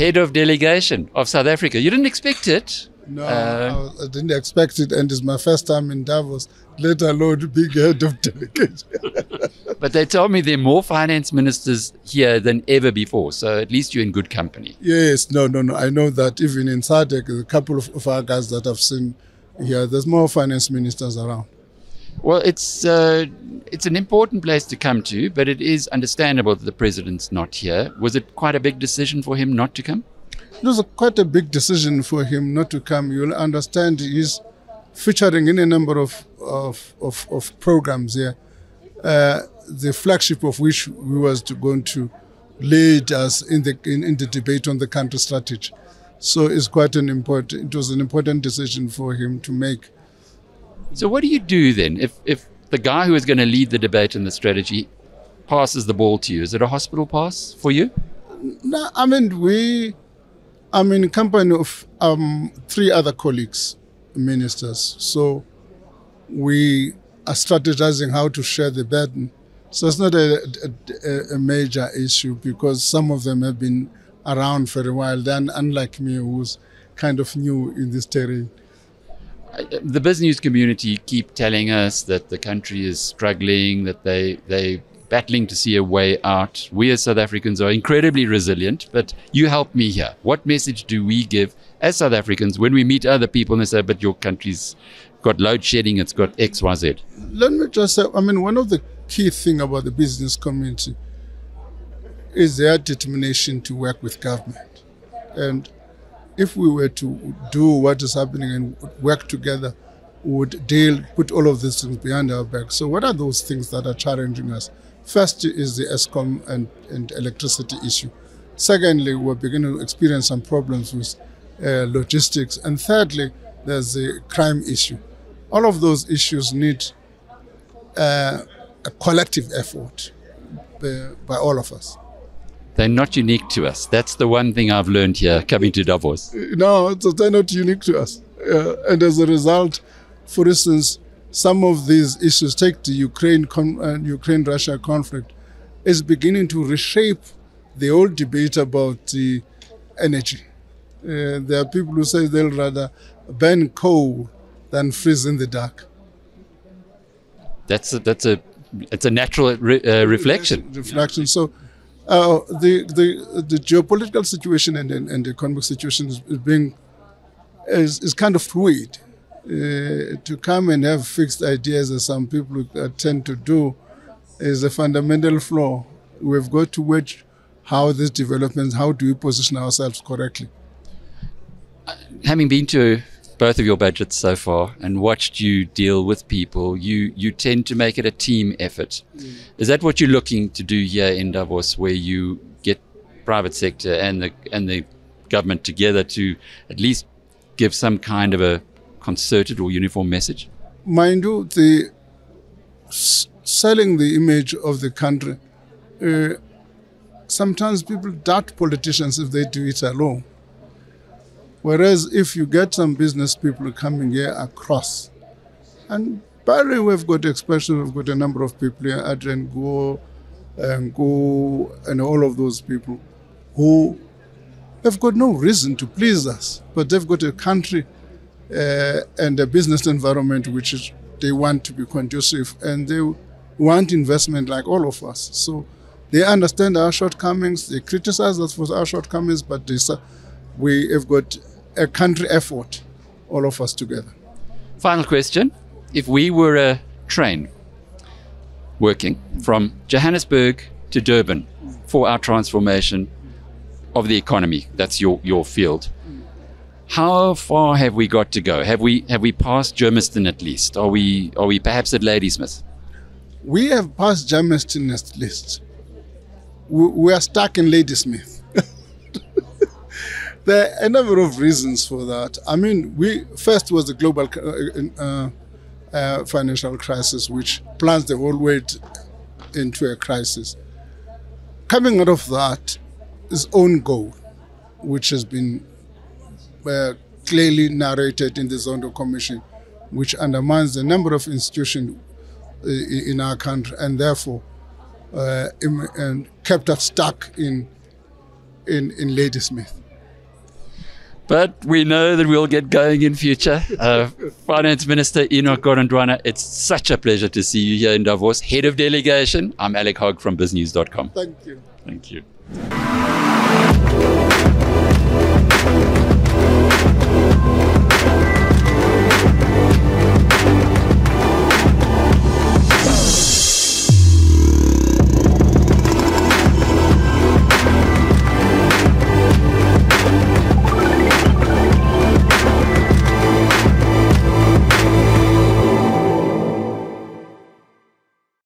head of delegation of South Africa. You didn't expect it. No, I didn't expect it, and it's my first time in Davos, let alone being head of delegation. But they told me there are more finance ministers here than ever before, so at least you're in good company. Yes, no. I know that even in SADC, a couple of our guys that I've seen here, there's more finance ministers around. Well, it's an important place to come to, but it is understandable that the president's not here. Was it quite a big decision for him not to come? It was quite a big decision for him not to come. You'll understand he's featuring in a number of programs here, the flagship of which we was going to lead us in the debate on the country strategy. So it was an important decision for him to make. So what do you do then if the guy who is going to lead the debate and the strategy passes the ball to you? Is it a hospital pass for you? No, I'm in company of 3 other colleagues, ministers. So we are strategizing how to share the burden. So it's not a major issue because some of them have been around for a while, then unlike me, who's kind of new in this terrain. The business community keep telling us that the country is struggling, that they're battling to see a way out. We as South Africans are incredibly resilient, but you help me here. What message do we give as South Africans when we meet other people and they say, but your country's got load shedding, it's got X, Y, Z? Let me just say, one of the key things about the business community is their determination to work with government. And if we were to do what is happening and work together, we would put all of these things behind our back. So what are those things that are challenging us? First is the Eskom and electricity issue. Secondly, we're beginning to experience some problems with logistics. And thirdly, there's the crime issue. All of those issues need a collective effort by all of us. They're not unique to us. That's the one thing I've learned here coming to Davos. No, they're not unique to us. And as a result, for instance, some of these issues, take the Ukraine-Russia conflict, is beginning to reshape the old debate about the energy. There are people who say they'll rather burn coal than freeze in the dark. It's a natural reflection. Reflection. So the geopolitical situation and the economic situation is kind of fluid. To come and have fixed ideas, as some people tend to do, is a fundamental flaw. We've got to watch how this develops, how do we position ourselves correctly. Having been to both of your budgets so far and watched you deal with people, you tend to make it a team effort. Is that what you're looking to do here in Davos, where you get private sector and the government together to at least give some kind of a concerted or uniform message? Mind you, selling the image of the country, sometimes people doubt politicians if they do it alone. Whereas if you get some business people coming here across, and by the way, we've got a number of people here, Adrian Go, and all of those people who have got no reason to please us, but they've got a country and a business environment which they want to be conducive, and they want investment like all of us. So they understand our shortcomings, they criticize us for our shortcomings, but we have got a country effort, all of us together. Final question. If we were a train working from Johannesburg to Durban for our transformation of the economy, that's your field, how far have we got to go? Have we passed Germiston at least? Are we perhaps at Ladysmith? We have passed Germiston at least. We are stuck in Ladysmith. There are a number of reasons for that. First was the global financial crisis, which plunged the whole world into a crisis. Coming out of that is own goal, which has been clearly narrated in the Zondo Commission, which undermines the number of institutions in our country and therefore kept us stuck in Ladysmith. But we know that we'll get going in future. Finance Minister Enoch Godongwana, it's such a pleasure to see you here in Davos. Head of Delegation, I'm Alec Hogg from BizNews.com. Thank you. Thank you.